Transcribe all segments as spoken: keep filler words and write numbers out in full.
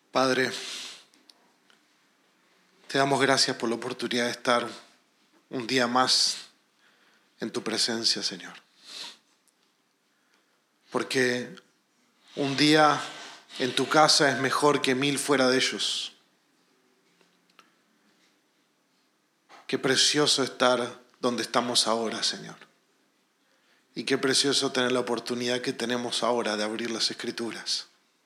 Padre, te damos gracias por la oportunidad de estar un día más en tu presencia, Señor. Porque un día en tu casa es mejor que mil fuera de ellos. Qué precioso estar donde estamos ahora, Señor. Y qué precioso tener la oportunidad que tenemos ahora de abrir las Escrituras.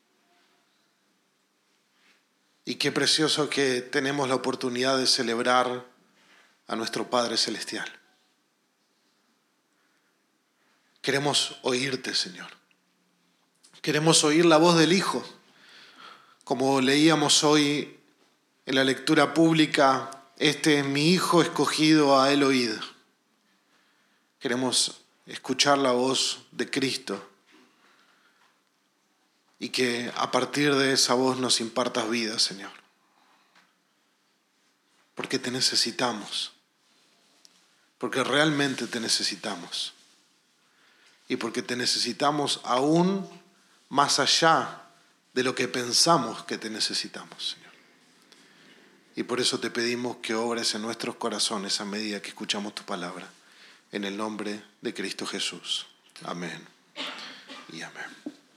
Y qué precioso que tenemos la oportunidad de celebrar a nuestro Padre Celestial. Queremos oírte, Señor. Queremos oír la voz del Hijo. Como leíamos hoy en la lectura pública, este es mi Hijo escogido, a él oíd. Queremos escuchar la voz de Cristo y que a partir de esa voz nos impartas vida, Señor. Porque te necesitamos. Porque realmente te necesitamos. Y porque te necesitamos aún más allá de lo que pensamos que te necesitamos, Señor. Y por eso te pedimos que obres en nuestros corazones a medida que escuchamos tu palabra. En el nombre de Cristo Jesús. Amén y amén.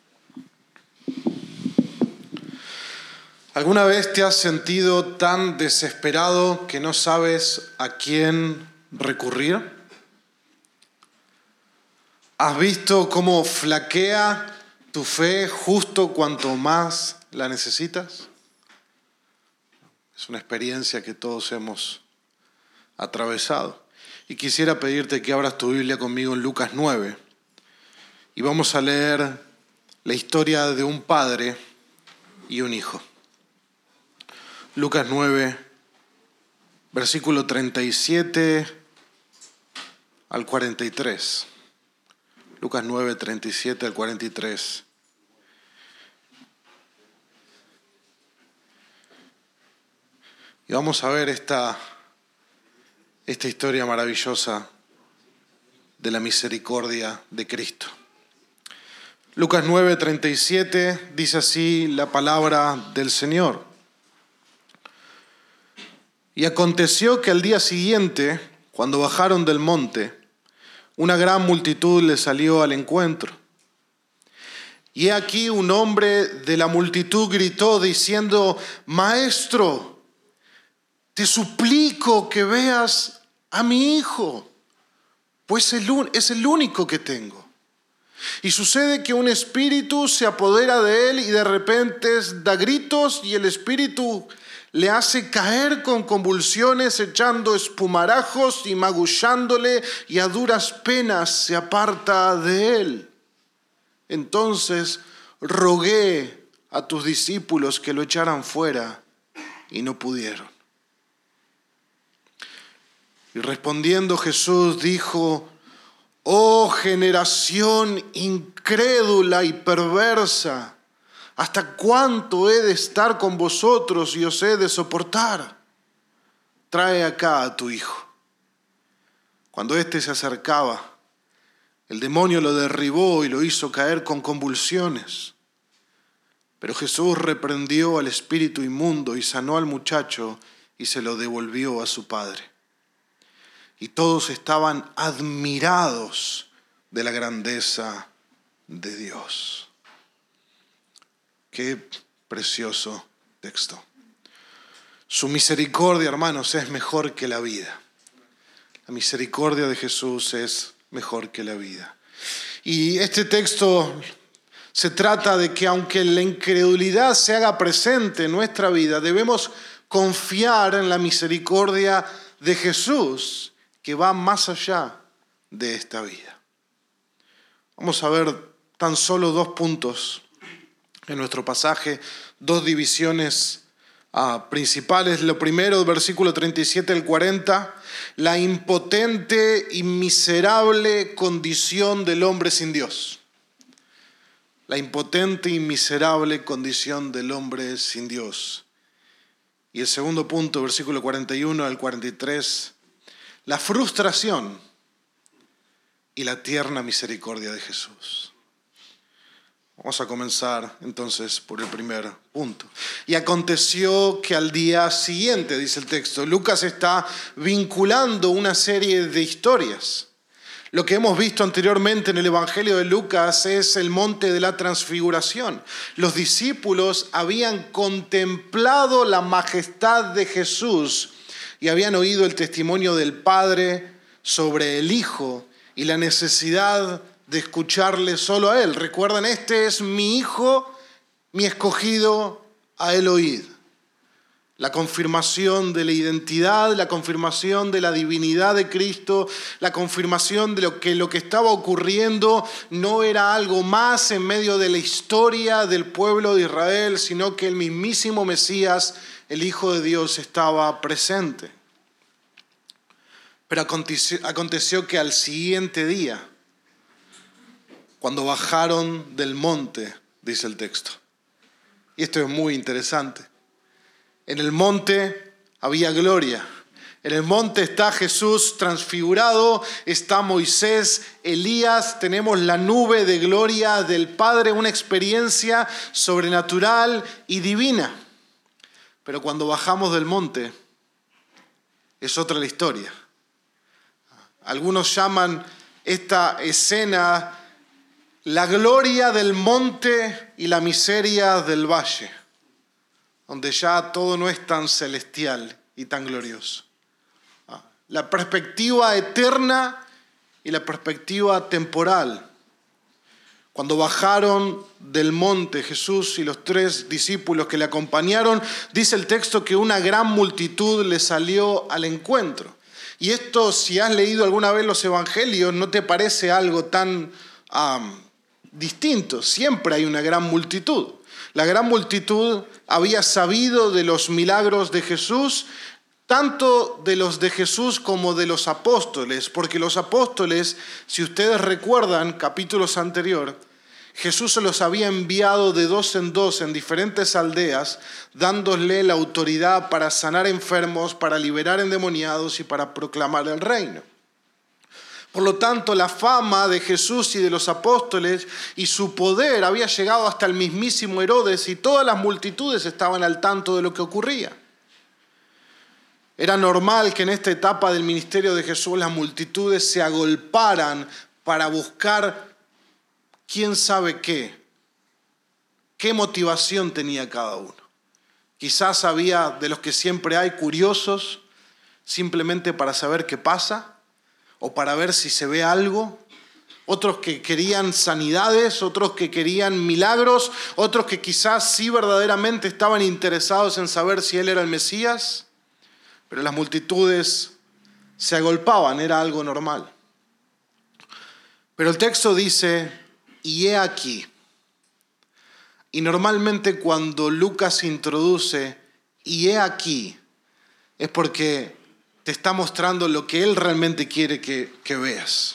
¿Alguna vez te has sentido tan desesperado que no sabes a quién recurrir? ¿Has visto cómo flaquea tu fe justo cuanto más la necesitas? Es una experiencia que todos hemos atravesado. Y quisiera pedirte que abras tu Biblia conmigo en Lucas nueve. Y vamos a leer la historia de un padre y un hijo. Lucas nueve, versículo treinta y siete al cuarenta y tres. Lucas nueve, treinta y siete al cuarenta y tres. Y vamos a ver esta, esta historia maravillosa de la misericordia de Cristo. Lucas nueve, treinta y siete dice así la palabra del Señor. Y aconteció que al día siguiente, cuando bajaron del monte, una gran multitud les salió al encuentro. Y he aquí un hombre de la multitud gritó diciendo: Maestro, te suplico que veas a mi hijo, pues es el único que tengo. Y sucede que un espíritu se apodera de él y de repente da gritos y el espíritu le hace caer con convulsiones, echando espumarajos y magullándole, y a duras penas se aparta de él. Entonces rogué a tus discípulos que lo echaran fuera, y no pudieron. Y respondiendo Jesús dijo: Oh generación incrédula y perversa, ¿hasta cuánto he de estar con vosotros y os he de soportar? Trae acá a tu hijo. Cuando éste se acercaba, el demonio lo derribó y lo hizo caer con convulsiones. Pero Jesús reprendió al espíritu inmundo y sanó al muchacho y se lo devolvió a su padre. Y todos estaban admirados de la grandeza de Dios. Qué precioso texto. Su misericordia, hermanos, es mejor que la vida. La misericordia de Jesús es mejor que la vida. Y este texto se trata de que aunque la incredulidad se haga presente en nuestra vida, debemos confiar en la misericordia de Jesús, que va más allá de esta vida. Vamos a ver tan solo dos puntos en nuestro pasaje, dos divisiones ah, principales. Lo primero, versículo treinta y siete al cuarenta, la impotente y miserable condición del hombre sin Dios. La impotente y miserable condición del hombre sin Dios. Y el segundo punto, versículo cuarenta y uno al cuarenta y tres, la frustración y la tierna misericordia de Jesús. Vamos a comenzar entonces por el primer punto. Y aconteció que al día siguiente, dice el texto, Lucas está vinculando una serie de historias. Lo que hemos visto anteriormente en el Evangelio de Lucas es el monte de la transfiguración. Los discípulos habían contemplado la majestad de Jesús y habían oído el testimonio del Padre sobre el Hijo y la necesidad de escucharle solo a Él. Recuerdan, este es mi Hijo, mi escogido, a Él oíd. La confirmación de la identidad, la confirmación de la divinidad de Cristo, la confirmación de lo que lo que estaba ocurriendo no era algo más en medio de la historia del pueblo de Israel, sino que el mismísimo Mesías, el Hijo de Dios, estaba presente. Pero aconteció, aconteció que al siguiente día, cuando bajaron del monte, dice el texto. Y esto es muy interesante. En el monte había gloria. En el monte está Jesús transfigurado, está Moisés, Elías, tenemos la nube de gloria del Padre, una experiencia sobrenatural y divina. Pero cuando bajamos del monte, es otra la historia. Algunos llaman esta escena la gloria del monte y la miseria del valle, donde ya todo no es tan celestial y tan glorioso. La perspectiva eterna y la perspectiva temporal. Cuando bajaron del monte Jesús y los tres discípulos que le acompañaron, dice el texto que una gran multitud le salió al encuentro. Y esto, si has leído alguna vez los evangelios, no te parece algo tan um, distinto. Siempre hay una gran multitud. La gran multitud había sabido de los milagros de Jesús, tanto de los de Jesús como de los apóstoles, porque los apóstoles, si ustedes recuerdan capítulos anteriores, Jesús se los había enviado de dos en dos en diferentes aldeas, dándole la autoridad para sanar enfermos, para liberar endemoniados y para proclamar el reino. Por lo tanto, la fama de Jesús y de los apóstoles y su poder había llegado hasta el mismísimo Herodes y todas las multitudes estaban al tanto de lo que ocurría. Era normal que en esta etapa del ministerio de Jesús las multitudes se agolparan para buscar quién sabe qué, qué motivación tenía cada uno. Quizás había de los que siempre hay curiosos simplemente para saber qué pasa, o para ver si se ve algo, otros que querían sanidades, otros que querían milagros, otros que quizás sí verdaderamente estaban interesados en saber si Él era el Mesías, pero las multitudes se agolpaban, era algo normal. Pero el texto dice, y he aquí, y normalmente cuando Lucas introduce, y he aquí, es porque te está mostrando lo que Él realmente quiere que, que veas.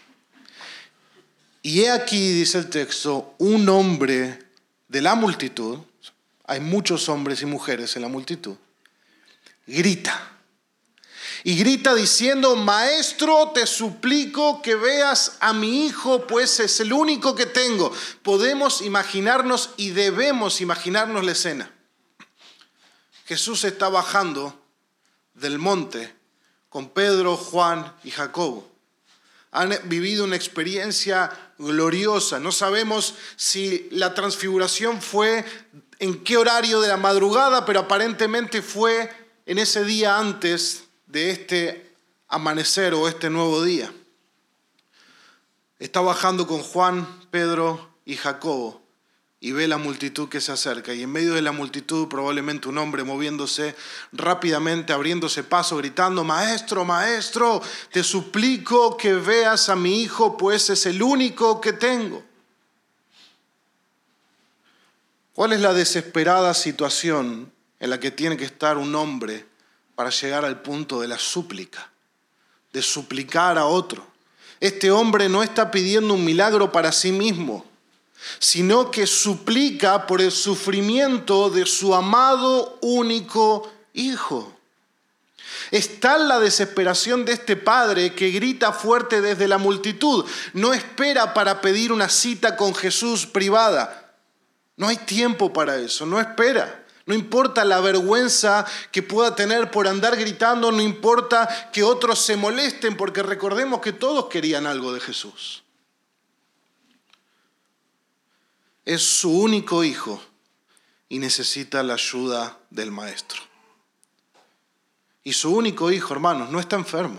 Y he aquí, dice el texto, un hombre de la multitud, hay muchos hombres y mujeres en la multitud, grita. Y grita diciendo, Maestro, te suplico que veas a mi hijo, pues es el único que tengo. Podemos imaginarnos y debemos imaginarnos la escena. Jesús está bajando del monte con Pedro, Juan y Jacobo. Han vivido una experiencia gloriosa. No sabemos si la transfiguración fue en qué horario de la madrugada, pero aparentemente fue en ese día antes de este amanecer o este nuevo día. Está bajando con Juan, Pedro y Jacobo y ve la multitud que se acerca, y en medio de la multitud probablemente un hombre moviéndose rápidamente, abriéndose paso, gritando, Maestro, Maestro, te suplico que veas a mi hijo, pues es el único que tengo. ¿Cuál es la desesperada situación en la que tiene que estar un hombre para llegar al punto de la súplica, de suplicar a otro? Este hombre no está pidiendo un milagro para sí mismo, sino que suplica por el sufrimiento de su amado único hijo. Es tal la desesperación de este padre que grita fuerte desde la multitud. No espera para pedir una cita con Jesús privada. No hay tiempo para eso, no espera. No importa la vergüenza que pueda tener por andar gritando, no importa que otros se molesten, porque recordemos que todos querían algo de Jesús. Es su único hijo y necesita la ayuda del maestro. Y su único hijo, hermanos, no está enfermo.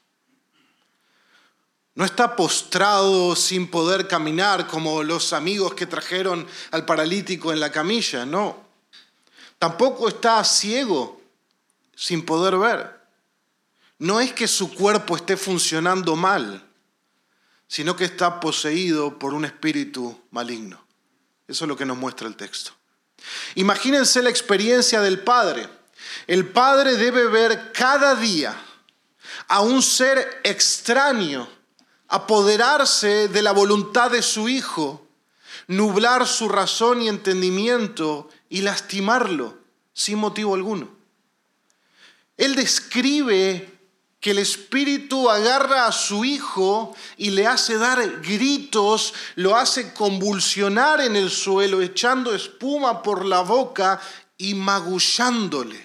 No está postrado sin poder caminar como los amigos que trajeron al paralítico en la camilla, no. Tampoco está ciego sin poder ver. No es que su cuerpo esté funcionando mal, sino que está poseído por un espíritu maligno. Eso es lo que nos muestra el texto. Imagínense la experiencia del padre. El padre debe ver cada día a un ser extraño apoderarse de la voluntad de su hijo, nublar su razón y entendimiento y lastimarlo sin motivo alguno. Él describe que el espíritu agarra a su hijo y le hace dar gritos, lo hace convulsionar en el suelo, echando espuma por la boca y magullándole.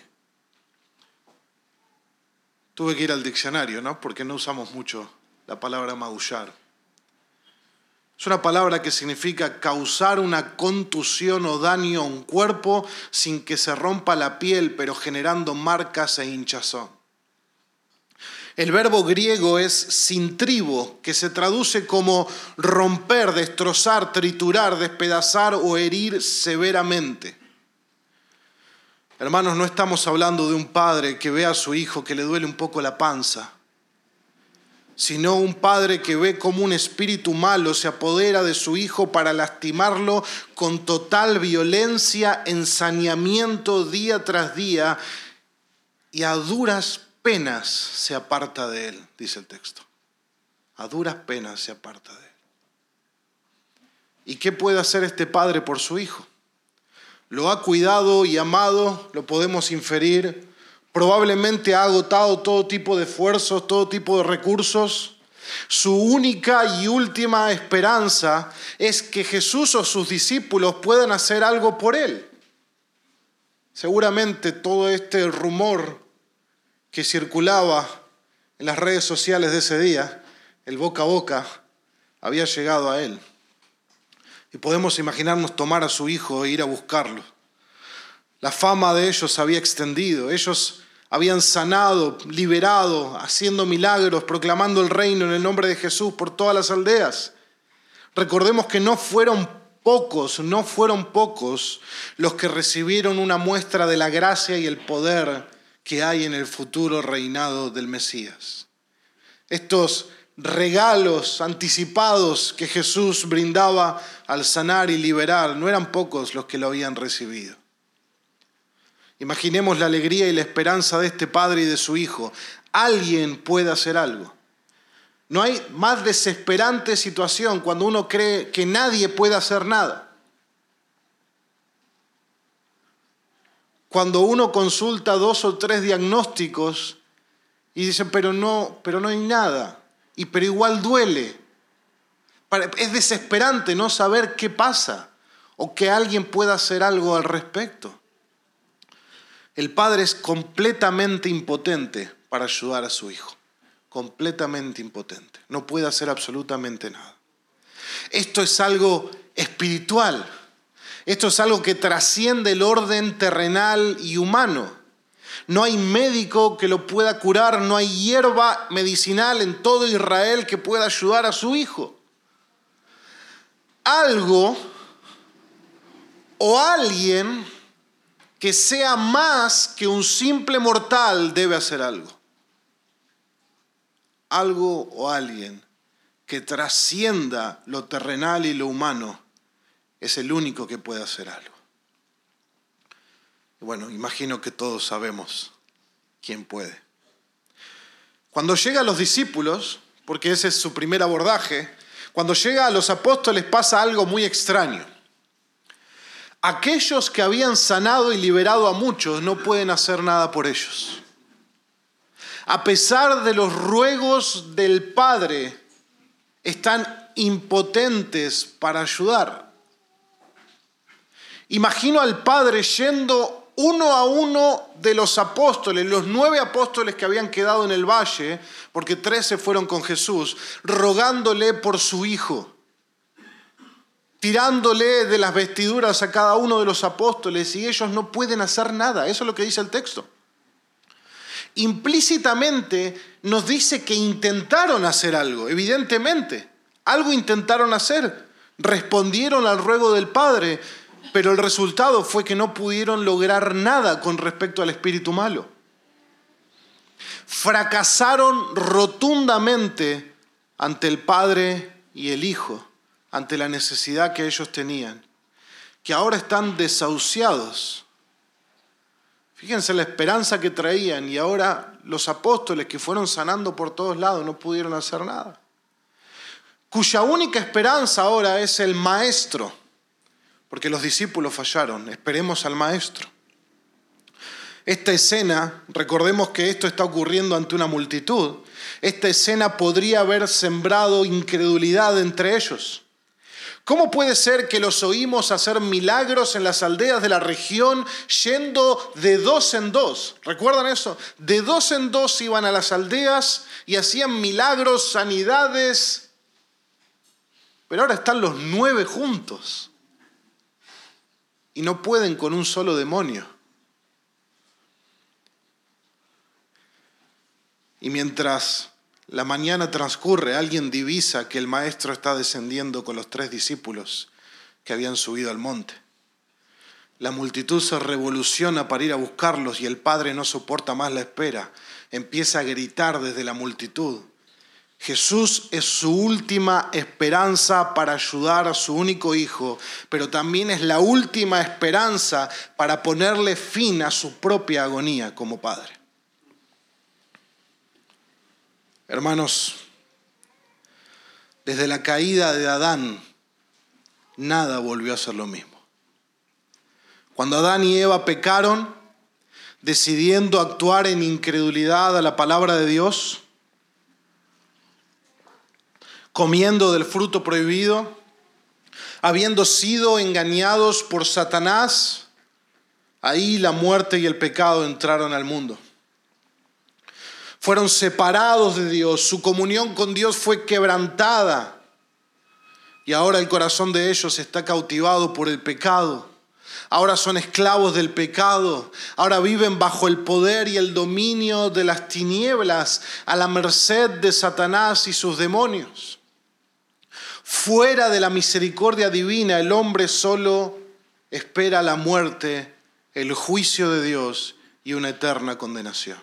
Tuve que ir al diccionario, ¿no? Porque no usamos mucho la palabra magullar. Es una palabra que significa causar una contusión o daño a un cuerpo sin que se rompa la piel, pero generando marcas e hinchazón. El verbo griego es sintribo, que se traduce como romper, destrozar, triturar, despedazar o herir severamente. Hermanos, no estamos hablando de un padre que ve a su hijo que le duele un poco la panza, sino un padre que ve cómo un espíritu malo se apodera de su hijo para lastimarlo con total violencia, ensañamiento día tras día, y a duras penas se aparta de él, dice el texto. A duras penas se aparta de él. ¿Y qué puede hacer este padre por su hijo? Lo ha cuidado y amado, lo podemos inferir. Probablemente ha agotado todo tipo de esfuerzos, todo tipo de recursos. Su única y última esperanza es que Jesús o sus discípulos puedan hacer algo por él. Seguramente todo este rumor que circulaba en las redes sociales de ese día, el boca a boca, había llegado a él. Y podemos imaginarnos tomar a su hijo e ir a buscarlo. La fama de ellos se había extendido. Ellos habían sanado, liberado, haciendo milagros, proclamando el reino en el nombre de Jesús por todas las aldeas. Recordemos que no fueron pocos, no fueron pocos los que recibieron una muestra de la gracia y el poder que hay en el futuro reinado del Mesías. Estos regalos anticipados que Jesús brindaba al sanar y liberar, no eran pocos los que lo habían recibido. Imaginemos la alegría y la esperanza de este padre y de su hijo. Alguien puede hacer algo. No hay más desesperante situación cuando uno cree que nadie puede hacer nada. Cuando uno consulta dos o tres diagnósticos y dicen, pero no, pero no hay nada, y pero igual duele. Es desesperante no saber qué pasa o que alguien pueda hacer algo al respecto. El padre es completamente impotente para ayudar a su hijo. Completamente impotente. No puede hacer absolutamente nada. Esto es algo espiritual. Esto es algo que trasciende el orden terrenal y humano. No hay médico que lo pueda curar, no hay hierba medicinal en todo Israel que pueda ayudar a su hijo. Algo o alguien que sea más que un simple mortal debe hacer algo. Algo o alguien que trascienda lo terrenal y lo humano es el único que puede hacer algo. Y bueno, imagino que todos sabemos quién puede. Cuando llega a los discípulos, porque ese es su primer abordaje, cuando llega a los apóstoles pasa algo muy extraño. Aquellos que habían sanado y liberado a muchos no pueden hacer nada por ellos. a pesar de los ruegos del Padre, están impotentes para ayudar. Imagino al Padre yendo uno a uno de los apóstoles, los nueve apóstoles que habían quedado en el valle, porque tres se fueron con Jesús, rogándole por su Hijo, tirándole de las vestiduras a cada uno de los apóstoles, y ellos no pueden hacer nada. Eso es lo que dice el texto. Implícitamente nos dice que intentaron hacer algo, evidentemente. Algo intentaron hacer. Respondieron al ruego del Padre, pero el resultado fue que no pudieron lograr nada con respecto al espíritu malo. Fracasaron rotundamente ante el Padre y el Hijo, ante la necesidad que ellos tenían, que ahora están desahuciados. Fíjense la esperanza que traían, y ahora los apóstoles que fueron sanando por todos lados no pudieron hacer nada. Cuya única esperanza ahora es el Maestro, porque los discípulos fallaron. Esperemos al Maestro. Esta escena, recordemos que esto está ocurriendo ante una multitud, esta escena podría haber sembrado incredulidad entre ellos. ¿Cómo puede ser que los oímos hacer milagros en las aldeas de la región yendo de dos en dos? ¿Recuerdan eso? De dos en dos iban a las aldeas y hacían milagros, sanidades. Pero ahora están los nueve juntos y no pueden con un solo demonio. Y mientras la mañana transcurre, alguien divisa que el Maestro está descendiendo con los tres discípulos que habían subido al monte. La multitud se revoluciona para ir a buscarlos y el Padre no soporta más la espera. Empieza a gritar desde la multitud. Jesús es su última esperanza para ayudar a su único hijo, pero también es la última esperanza para ponerle fin a su propia agonía como Padre. Hermanos, desde la caída de Adán, nada volvió a ser lo mismo. Cuando Adán y Eva pecaron, decidiendo actuar en incredulidad a la palabra de Dios, comiendo del fruto prohibido, habiendo sido engañados por Satanás, ahí la muerte y el pecado entraron al mundo. Fueron separados de Dios, su comunión con Dios fue quebrantada y ahora el corazón de ellos está cautivado por el pecado. Ahora son esclavos del pecado, ahora viven bajo el poder y el dominio de las tinieblas, a la merced de Satanás y sus demonios. Fuera de la misericordia divina, el hombre solo espera la muerte, el juicio de Dios y una eterna condenación.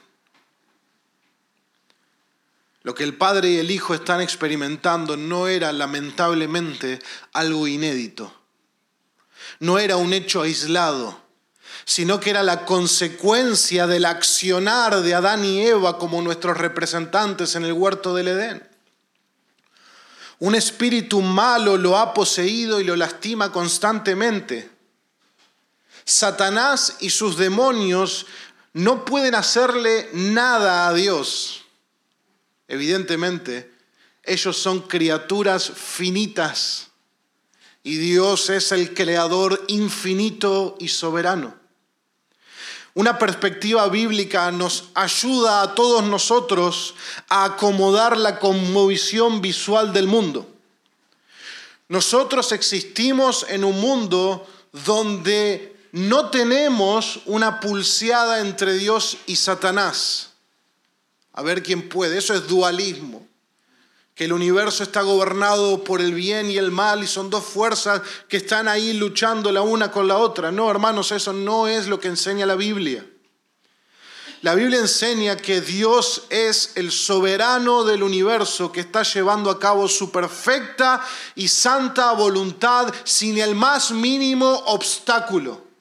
Lo que el Padre y el Hijo están experimentando no era lamentablemente algo inédito. No era un hecho aislado, sino que era la consecuencia del accionar de Adán y Eva como nuestros representantes en el huerto del Edén. Un espíritu malo lo ha poseído y lo lastima constantemente. Satanás y sus demonios no pueden hacerle nada a Dios. Evidentemente, ellos son criaturas finitas y Dios es el creador infinito y soberano. Una perspectiva bíblica nos ayuda a todos nosotros a acomodar la cosmovisión visual del mundo. Nosotros existimos en un mundo donde no tenemos una pulseada entre Dios y Satanás. A ver quién puede. Eso es dualismo. Que el universo está gobernado por el bien y el mal y son dos fuerzas que están ahí luchando la una con la otra. No, hermanos, eso no es lo que enseña la Biblia. La Biblia enseña que Dios es el soberano del universo que está llevando a cabo su perfecta y santa voluntad sin el más mínimo obstáculo.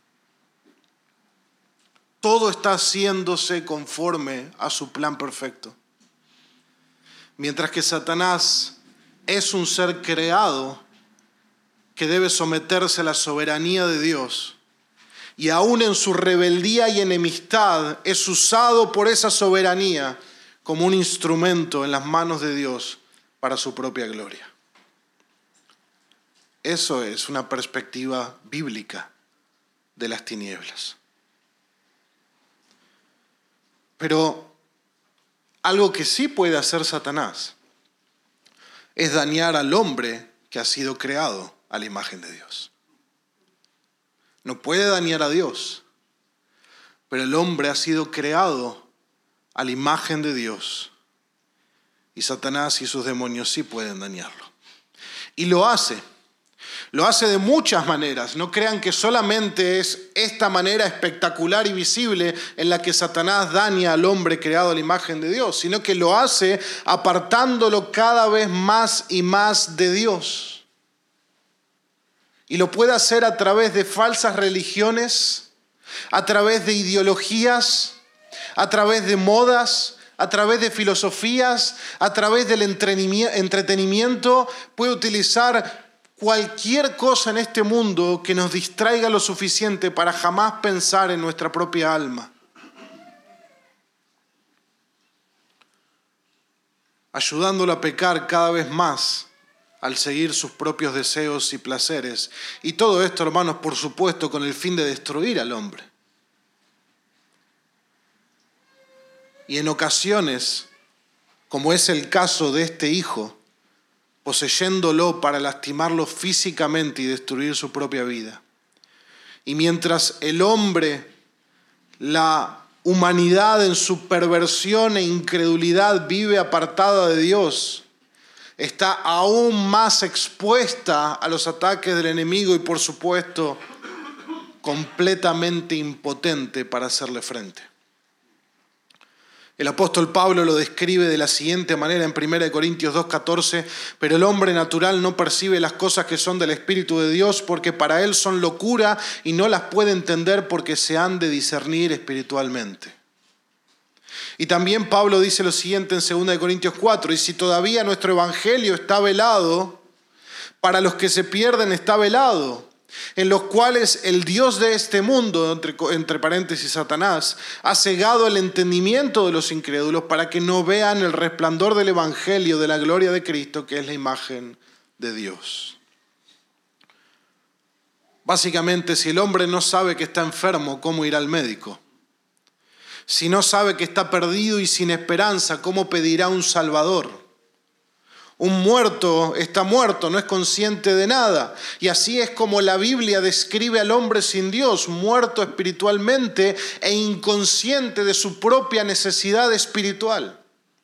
Todo está haciéndose conforme a su plan perfecto. Mientras que Satanás es un ser creado que debe someterse a la soberanía de Dios, y aún en su rebeldía y enemistad es usado por esa soberanía como un instrumento en las manos de Dios para su propia gloria. Eso es una perspectiva bíblica de las tinieblas. Pero algo que sí puede hacer Satanás es dañar al hombre que ha sido creado a la imagen de Dios. No puede dañar a Dios, pero el hombre ha sido creado a la imagen de Dios y Satanás y sus demonios sí pueden dañarlo. Y lo hace. Lo hace de muchas maneras. No crean que solamente es esta manera espectacular y visible en la que Satanás daña al hombre creado a la imagen de Dios, sino que lo hace apartándolo cada vez más y más de Dios. Y lo puede hacer a través de falsas religiones, a través de ideologías, a través de modas, a través de filosofías, a través del entretenimiento. Puede utilizar cualquier cosa en este mundo que nos distraiga lo suficiente para jamás pensar en nuestra propia alma. Ayudándolo a pecar cada vez más al seguir sus propios deseos y placeres. Y todo esto, hermanos, por supuesto, con el fin de destruir al hombre. Y en ocasiones, como es el caso de este hijo, poseyéndolo para lastimarlo físicamente y destruir su propia vida. Y mientras el hombre, la humanidad en su perversión e incredulidad vive apartada de Dios, está aún más expuesta a los ataques del enemigo y, por supuesto, completamente impotente para hacerle frente. El apóstol Pablo lo describe de la siguiente manera en primera de Corintios dos catorce, pero el hombre natural no percibe las cosas que son del Espíritu de Dios porque para él son locura y no las puede entender porque se han de discernir espiritualmente. Y también Pablo dice lo siguiente en segunda de Corintios cuatro, y si todavía nuestro evangelio está velado, para los que se pierden está velado, en los cuales el Dios de este mundo, entre, entre paréntesis Satanás, ha cegado el entendimiento de los incrédulos para que no vean el resplandor del evangelio de la gloria de Cristo, que es la imagen de Dios. Básicamente, si el hombre no sabe que está enfermo, ¿cómo irá al médico? Si no sabe que está perdido y sin esperanza, ¿cómo pedirá un Salvador? Un muerto está muerto, no es consciente de nada. Y así es como la Biblia describe al hombre sin Dios, muerto espiritualmente e inconsciente de su propia necesidad espiritual.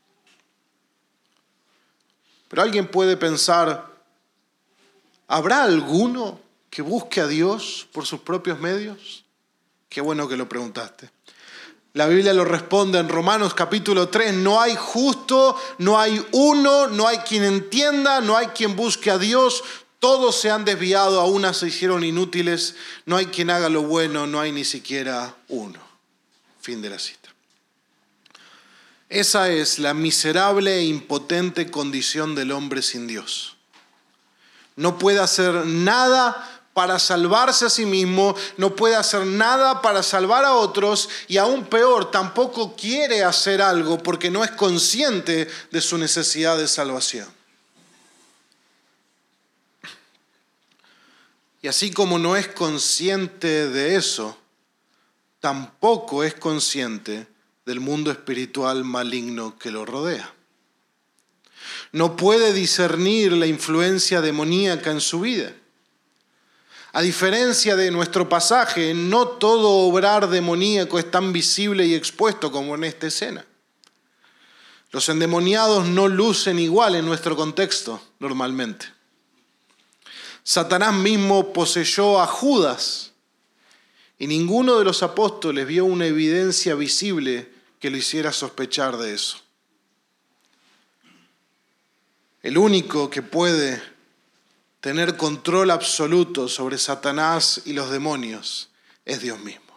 Pero alguien puede pensar, ¿habrá alguno que busque a Dios por sus propios medios? Qué bueno que lo preguntaste. La Biblia lo responde en Romanos capítulo tres, no hay justo, no hay uno, no hay quien entienda, no hay quien busque a Dios, todos se han desviado, a una se hicieron inútiles, no hay quien haga lo bueno, no hay ni siquiera uno. Fin de la cita. Esa es la miserable e impotente condición del hombre sin Dios. No puede hacer nada para salvarse a sí mismo, no puede hacer nada para salvar a otros y aún peor, tampoco quiere hacer algo porque no es consciente de su necesidad de salvación. Y así como no es consciente de eso, tampoco es consciente del mundo espiritual maligno que lo rodea. No puede discernir la influencia demoníaca en su vida. A diferencia de nuestro pasaje, no todo obrar demoníaco es tan visible y expuesto como en esta escena. Los endemoniados no lucen igual en nuestro contexto normalmente. Satanás mismo poseyó a Judas y ninguno de los apóstoles vio una evidencia visible que lo hiciera sospechar de eso. El único que puede tener control absoluto sobre Satanás y los demonios es Dios mismo.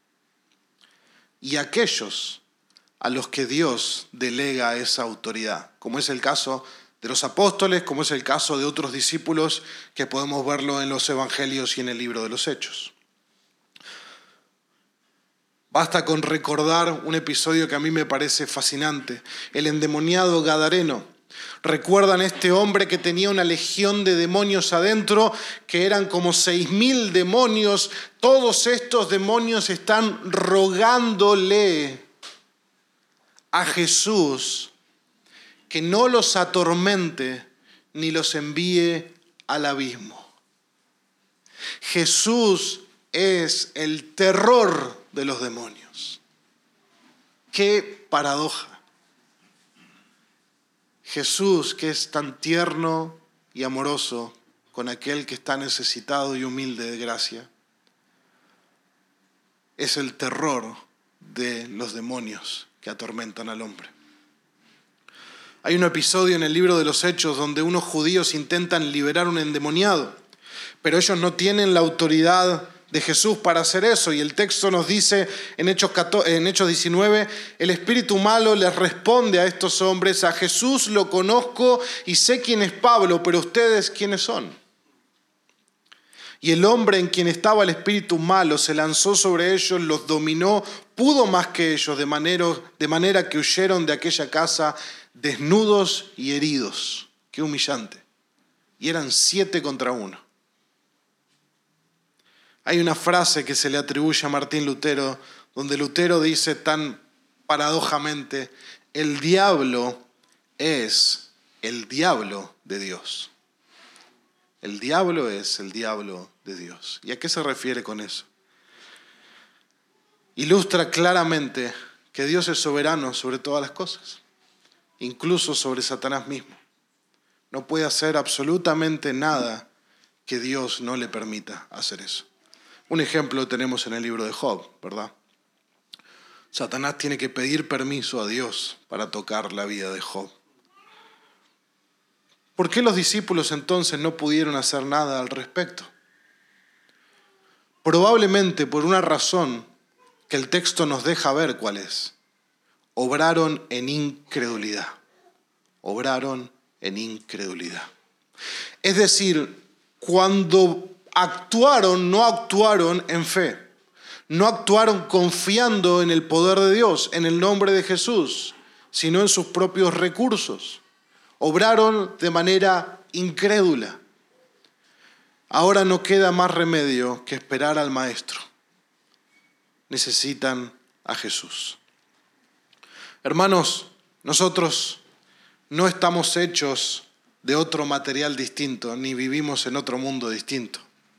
Y aquellos a los que Dios delega esa autoridad, como es el caso de los apóstoles, como es el caso de otros discípulos que podemos verlo en los evangelios y en el libro de los Hechos. Basta con recordar un episodio que a mí me parece fascinante, el endemoniado gadareno. ¿Recuerdan este hombre que tenía una legión de demonios adentro, que eran como seis mil demonios? Todos estos demonios están rogándole a Jesús que no los atormente ni los envíe al abismo. Jesús es el terror de los demonios. ¡Qué paradoja! Jesús, que es tan tierno y amoroso con aquel que está necesitado y humilde de gracia, es el terror de los demonios que atormentan al hombre. Hay un episodio en el libro de los Hechos donde unos judíos intentan liberar un endemoniado, pero ellos no tienen la autoridad de Jesús para hacer eso. Y el texto nos dice en Hechos, en Hechos diecinueve, el espíritu malo les responde a estos hombres: a Jesús lo conozco y sé quién es Pablo, pero ustedes ¿quiénes son? Y el hombre en quien estaba el espíritu malo se lanzó sobre ellos, los dominó, pudo más que ellos, de manera, de manera que huyeron de aquella casa desnudos y heridos. Qué humillante. Y eran siete contra uno. Hay una frase que se le atribuye a Martín Lutero, donde Lutero dice tan paradójicamente: el diablo es el diablo de Dios. El diablo es el diablo de Dios. ¿Y a qué se refiere con eso? Ilustra claramente que Dios es soberano sobre todas las cosas, incluso sobre Satanás mismo. No puede hacer absolutamente nada que Dios no le permita hacer eso. Un ejemplo tenemos en el libro de Job, ¿verdad? Satanás tiene que pedir permiso a Dios para tocar la vida de Job. ¿Por qué los discípulos entonces no pudieron hacer nada al respecto? Probablemente por una razón que el texto nos deja ver cuál es. Obraron en incredulidad. Obraron en incredulidad. Es decir, cuando actuaron, no actuaron en fe. No actuaron confiando en el poder de Dios, en el nombre de Jesús, sino en sus propios recursos. Obraron de manera incrédula. Ahora no queda más remedio que esperar al Maestro. Necesitan a Jesús. Hermanos, nosotros no estamos hechos de otro material distinto, ni vivimos en otro mundo distinto.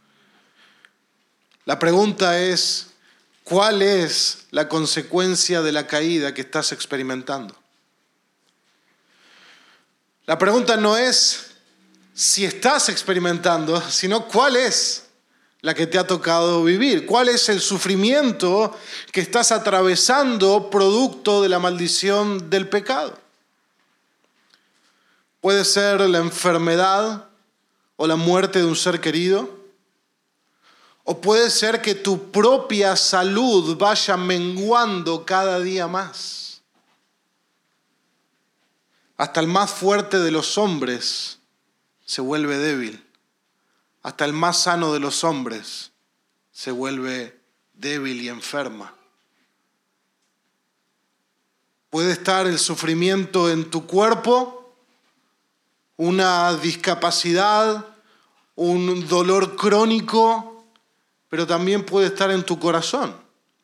La pregunta es: ¿cuál es la consecuencia de la caída que estás experimentando? La pregunta no es si estás experimentando, sino cuál es la que te ha tocado vivir. ¿Cuál es el sufrimiento que estás atravesando producto de la maldición del pecado? Puede ser la enfermedad o la muerte de un ser querido. O puede ser que tu propia salud vaya menguando cada día más. Hasta el más fuerte de los hombres se vuelve débil. Hasta el más sano de los hombres se vuelve débil y enferma. Puede estar el sufrimiento en tu cuerpo, una discapacidad, un dolor crónico, pero también puede estar en tu corazón.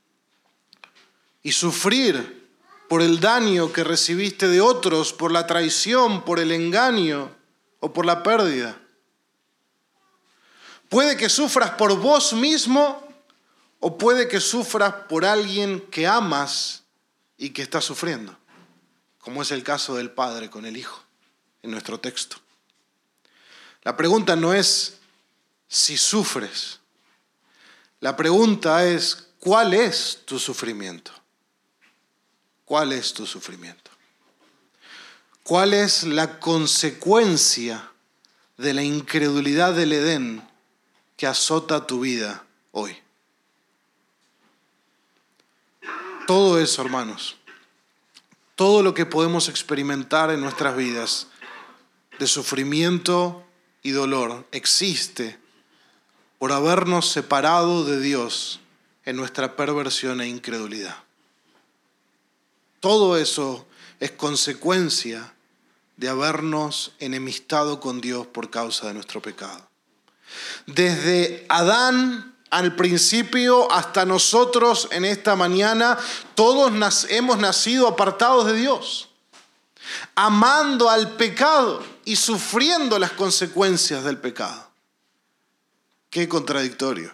Y sufrir por el daño que recibiste de otros, por la traición, por el engaño o por la pérdida. Puede que sufras por vos mismo o puede que sufras por alguien que amas y que está sufriendo, como es el caso del padre con el hijo en nuestro texto. La pregunta no es si sufres. La pregunta es: ¿cuál es tu sufrimiento? ¿Cuál es tu sufrimiento? ¿Cuál es la consecuencia de la incredulidad del Edén que azota tu vida hoy? Todo eso, hermanos, todo lo que podemos experimentar en nuestras vidas de sufrimiento y dolor existe por habernos separado de Dios en nuestra perversión e incredulidad. Todo eso es consecuencia de habernos enemistado con Dios por causa de nuestro pecado. Desde Adán al principio hasta nosotros en esta mañana, todos nas- hemos nacido apartados de Dios, amando al pecado y sufriendo las consecuencias del pecado. Qué contradictorio.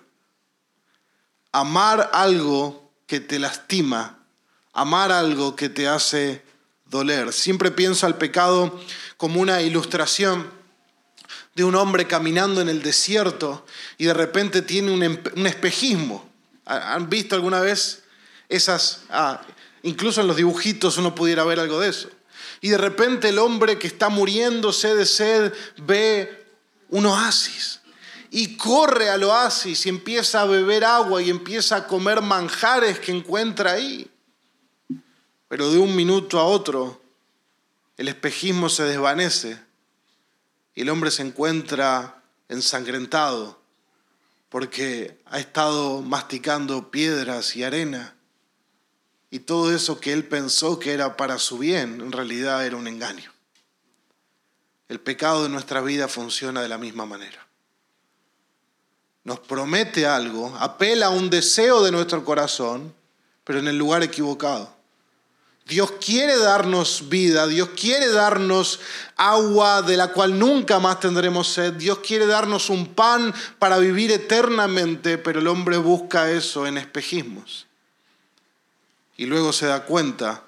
Amar algo que te lastima, amar algo que te hace doler. Siempre pienso al pecado como una ilustración de un hombre caminando en el desierto y de repente tiene un, un espejismo. ¿Han visto alguna vez esas? Ah, incluso en los dibujitos uno pudiera ver algo de eso. Y de repente el hombre que está muriéndose de sed ve un oasis y corre al oasis y empieza a beber agua y empieza a comer manjares que encuentra ahí. Pero de un minuto a otro el espejismo se desvanece y el hombre se encuentra ensangrentado porque ha estado masticando piedras y arena. Y todo eso que él pensó que era para su bien, en realidad era un engaño. El pecado de nuestra vida funciona de la misma manera. Nos promete algo, apela a un deseo de nuestro corazón, pero en el lugar equivocado. Dios quiere darnos vida, Dios quiere darnos agua de la cual nunca más tendremos sed, Dios quiere darnos un pan para vivir eternamente, pero el hombre busca eso en espejismos. Y luego se da cuenta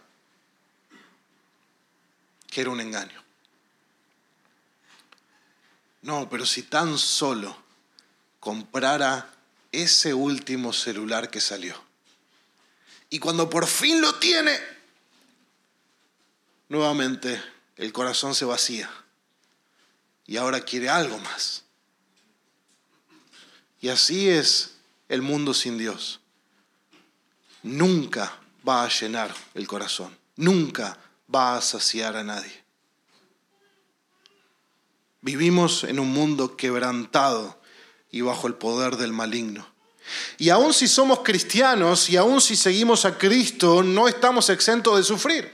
que era un engaño. No, pero si tan solo comprara ese último celular que salió. Y cuando por fin lo tiene, nuevamente el corazón se vacía. Y ahora quiere algo más. Y así es el mundo sin Dios. Nunca va a llenar el corazón. Nunca va a saciar a nadie. Vivimos en un mundo quebrantado y bajo el poder del maligno. Y aun si somos cristianos y aun si seguimos a Cristo, no estamos exentos de sufrir.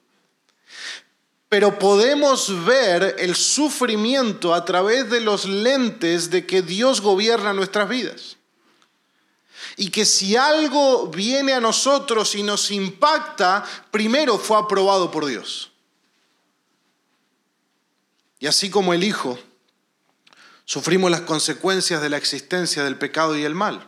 Pero podemos ver el sufrimiento a través de los lentes de que Dios gobierna nuestras vidas. Y que si algo viene a nosotros y nos impacta, primero fue aprobado por Dios. Y así como el Hijo, sufrimos las consecuencias de la existencia del pecado y el mal.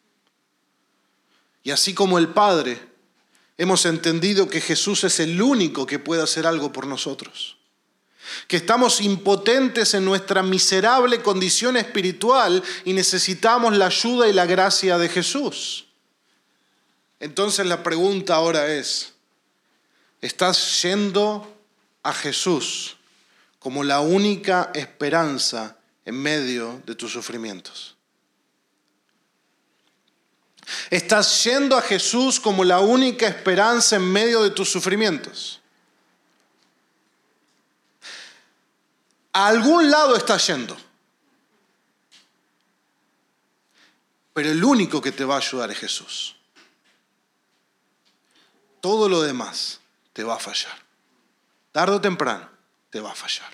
Y así como el Padre, hemos entendido que Jesús es el único que puede hacer algo por nosotros. Que estamos impotentes en nuestra miserable condición espiritual y necesitamos la ayuda y la gracia de Jesús. Entonces la pregunta ahora es, ¿estás yendo a Jesús como la única esperanza en medio de tus sufrimientos? ¿Estás yendo a Jesús como la única esperanza en medio de tus sufrimientos? A algún lado estás yendo. Pero el único que te va a ayudar es Jesús. Todo lo demás te va a fallar. Tarde o temprano te va a fallar.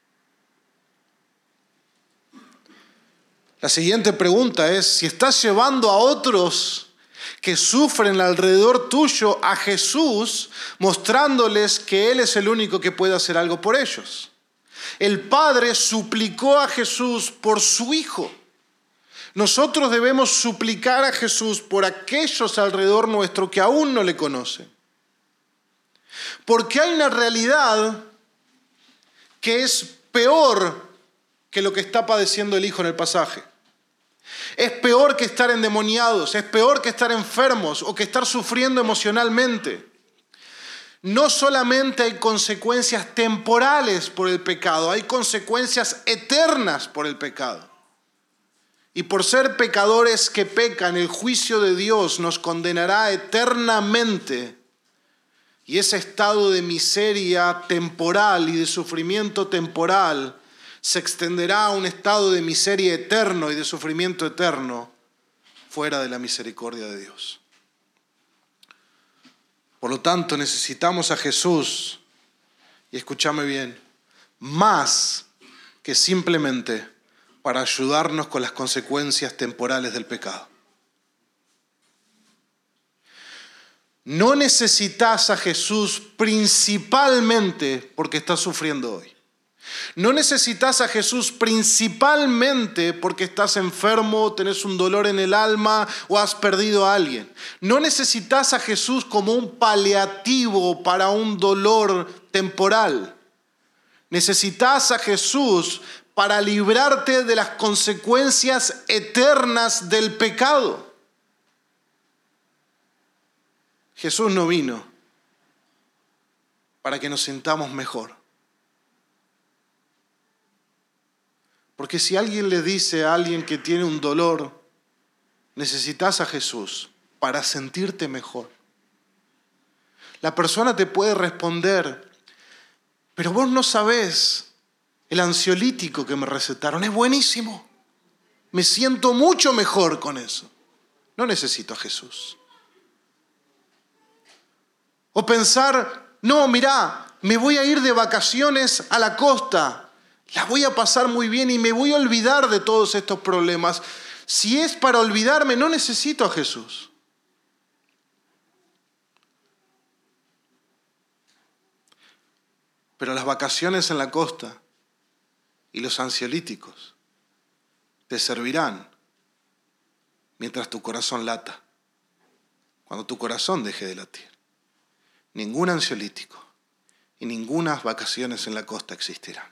La siguiente pregunta es, si estás llevando a otros que sufren alrededor tuyo a Jesús, mostrándoles que Él es el único que puede hacer algo por ellos. El Padre suplicó a Jesús por su Hijo. Nosotros debemos suplicar a Jesús por aquellos alrededor nuestro que aún no le conocen. Porque hay una realidad que es peor que lo que está padeciendo el Hijo en el pasaje. Es peor que estar endemoniados, es peor que estar enfermos o que estar sufriendo emocionalmente. No solamente hay consecuencias temporales por el pecado, hay consecuencias eternas por el pecado. Y por ser pecadores que pecan, el juicio de Dios nos condenará eternamente. Y ese estado de miseria temporal y de sufrimiento temporal se extenderá a un estado de miseria eterno y de sufrimiento eterno fuera de la misericordia de Dios. Por lo tanto, necesitamos a Jesús, y escúchame bien, más que simplemente para ayudarnos con las consecuencias temporales del pecado. No necesitas a Jesús principalmente porque estás sufriendo hoy. No necesitas a Jesús principalmente porque estás enfermo, tenés un dolor en el alma o has perdido a alguien. No necesitas a Jesús como un paliativo para un dolor temporal. Necesitas a Jesús para librarte de las consecuencias eternas del pecado. Jesús no vino para que nos sintamos mejor. Porque si alguien le dice a alguien que tiene un dolor, necesitas a Jesús para sentirte mejor, la persona te puede responder, pero vos no sabés, el ansiolítico que me recetaron es buenísimo. Me siento mucho mejor con eso. No necesito a Jesús. O pensar, no, mirá, me voy a ir de vacaciones a la costa. La voy a pasar muy bien y me voy a olvidar de todos estos problemas. Si es para olvidarme, no necesito a Jesús. Pero las vacaciones en la costa y los ansiolíticos te servirán mientras tu corazón lata. Cuando tu corazón deje de latir, ningún ansiolítico y ninguna vacaciones en la costa existirán.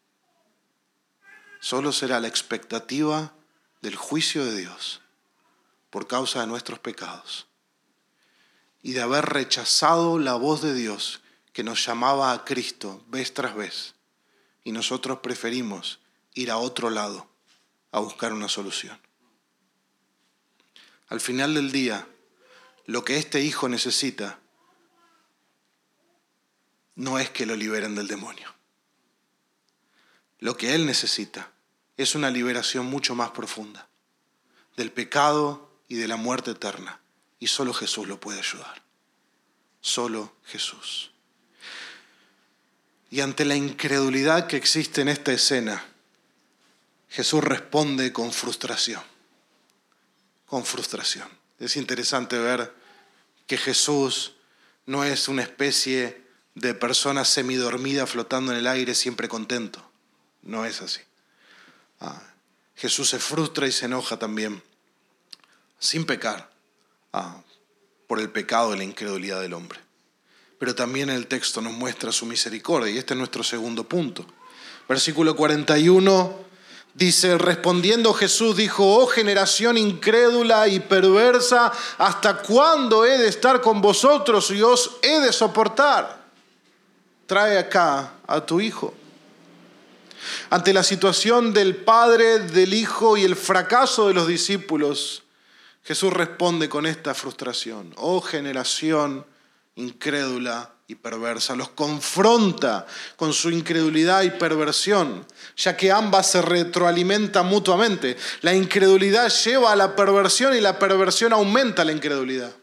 Solo será la expectativa del juicio de Dios por causa de nuestros pecados y de haber rechazado la voz de Dios que nos llamaba a Cristo vez tras vez, y nosotros preferimos ir a otro lado a buscar una solución. Al final del día, lo que este hijo necesita no es que lo liberen del demonio. Lo que él necesita es una liberación mucho más profunda del pecado y de la muerte eterna. Y solo Jesús lo puede ayudar. Solo Jesús. Y ante la incredulidad que existe en esta escena, Jesús responde con frustración. Con frustración. Es interesante ver que Jesús no es una especie de persona semidormida flotando en el aire siempre contento. No es así. Ah, Jesús se frustra y se enoja también, sin pecar, ah, por el pecado y la incredulidad del hombre. Pero también el texto nos muestra su misericordia, y este es nuestro segundo punto. Versículo cuarenta y uno dice, respondiendo Jesús dijo, oh generación incrédula y perversa, ¿hasta cuándo he de estar con vosotros y os he de soportar? Trae acá a tu hijo. Ante la situación del Padre, del Hijo y el fracaso de los discípulos, Jesús responde con esta frustración. Oh generación incrédula y perversa. Los confronta con su incredulidad y perversión, ya que ambas se retroalimentan mutuamente. La incredulidad lleva a la perversión y la perversión aumenta la incredulidad.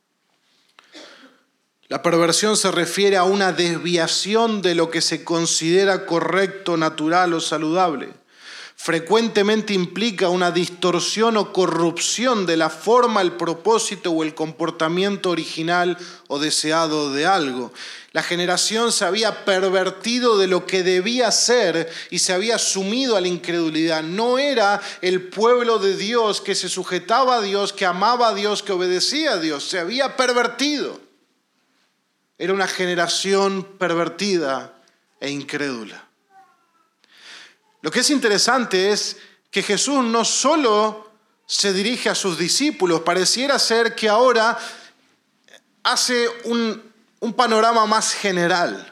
La perversión se refiere a una desviación de lo que se considera correcto, natural o saludable. Frecuentemente implica una distorsión o corrupción de la forma, el propósito o el comportamiento original o deseado de algo. La generación se había pervertido de lo que debía ser y se había sumido a la incredulidad. No era el pueblo de Dios que se sujetaba a Dios, que amaba a Dios, que obedecía a Dios. Se había pervertido. Era una generación pervertida e incrédula. Lo que es interesante es que Jesús no solo se dirige a sus discípulos, pareciera ser que ahora hace un, un panorama más general.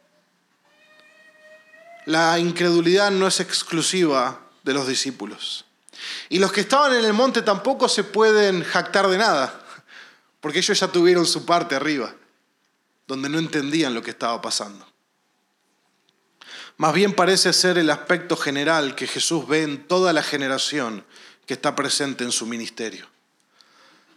La incredulidad no es exclusiva de los discípulos. Y los que estaban en el monte tampoco se pueden jactar de nada, porque ellos ya tuvieron su parte arriba, donde no entendían lo que estaba pasando. Más bien parece ser el aspecto general que Jesús ve en toda la generación que está presente en su ministerio.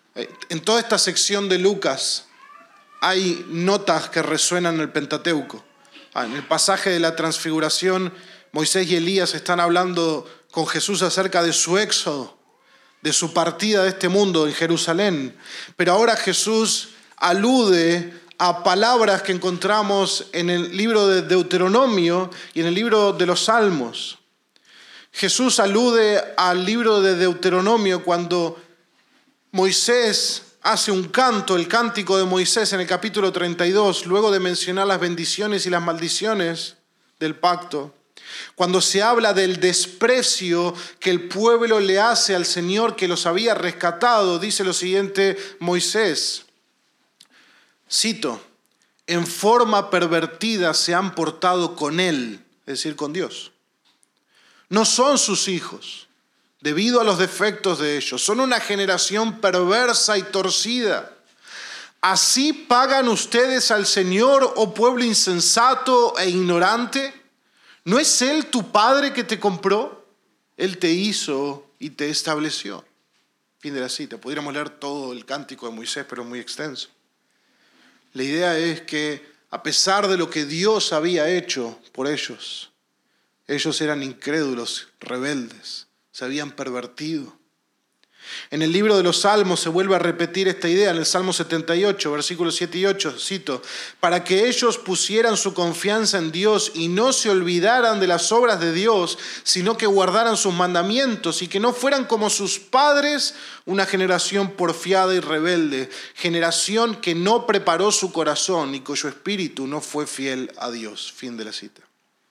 En toda esta sección de Lucas hay notas que resuenan en el Pentateuco. En el pasaje de la transfiguración, Moisés y Elías están hablando con Jesús acerca de su éxodo, de su partida de este mundo en Jerusalén. Pero ahora Jesús alude a palabras que encontramos en el libro de Deuteronomio y en el libro de los Salmos. Jesús alude al libro de Deuteronomio cuando Moisés hace un canto, el cántico de Moisés en el capítulo treinta y dos, luego de mencionar las bendiciones y las maldiciones del pacto. Cuando se habla del desprecio que el pueblo le hace al Señor que los había rescatado, dice lo siguiente Moisés, cito, en forma pervertida se han portado con Él, es decir, con Dios. No son sus hijos, debido a los defectos de ellos. Son una generación perversa y torcida. ¿Así pagan ustedes al Señor, oh pueblo insensato e ignorante? ¿No es Él tu Padre que te compró? Él te hizo y te estableció. Fin de la cita. Podríamos leer todo el cántico de Moisés, pero es muy extenso. La idea es que a pesar de lo que Dios había hecho por ellos, ellos eran incrédulos, rebeldes, se habían pervertido. En el libro de los Salmos se vuelve a repetir esta idea, en el Salmo setenta y ocho, versículos siete y ocho, cito, para que ellos pusieran su confianza en Dios y no se olvidaran de las obras de Dios, sino que guardaran sus mandamientos y que no fueran como sus padres, una generación porfiada y rebelde, generación que no preparó su corazón y cuyo espíritu no fue fiel a Dios. Fin de la cita.